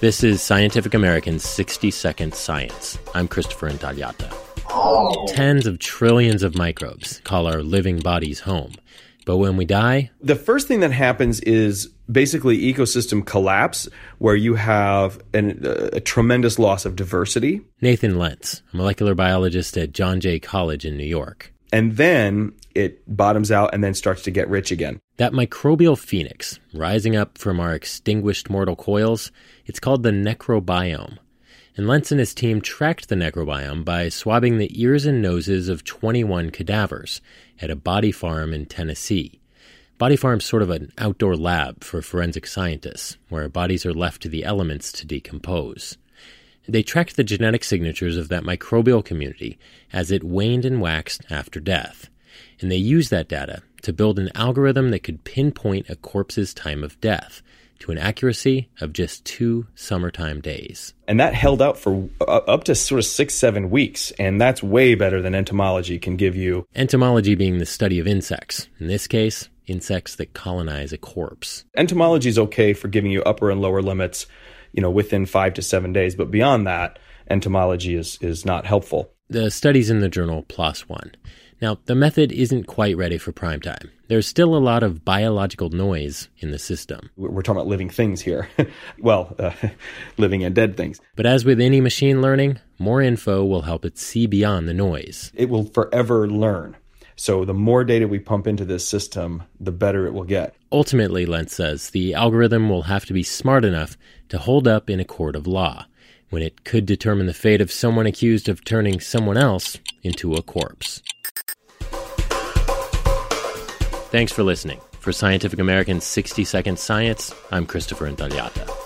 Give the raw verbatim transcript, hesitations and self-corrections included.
This is Scientific American's sixty second Science. I'm Christopher Intagliata. Tens of trillions of microbes call our living bodies home. But when we die... The first thing that happens is basically ecosystem collapse, where you have an, a tremendous loss of diversity. Nathan Lentz, a molecular biologist at John Jay College in New York. And then it bottoms out and then starts to get rich again. That microbial phoenix, rising up from our extinguished mortal coils, it's called the necrobiome. And Lentz and his team tracked the necrobiome by swabbing the ears and noses of twenty-one cadavers at a body farm in Tennessee. Body Farm's sort of an outdoor lab for forensic scientists, where bodies are left to the elements to decompose. They tracked the genetic signatures of that microbial community as it waned and waxed after death. And they used that data to build an algorithm that could pinpoint a corpse's time of death to an accuracy of just two summertime days. And that held out for uh, up to sort of six, seven weeks, and that's way better than entomology can give you. Entomology being the study of insects. In this case, insects that colonize a corpse. Entomology is okay for giving you upper and lower limits, you know, within five to seven days, but beyond that, entomology is, is not helpful. The study's in the journal PLOS One. Now, the method isn't quite ready for prime time. There's still a lot of biological noise in the system. We're talking about living things here. well, uh, living and dead things. But as with any machine learning, more info will help it see beyond the noise. It will forever learn. So the more data we pump into this system, the better it will get. Ultimately, Lentz says, the algorithm will have to be smart enough to hold up in a court of law, when it could determine the fate of someone accused of turning someone else into a corpse. Thanks for listening. For Scientific American's sixty second Science, I'm Christopher Intagliata.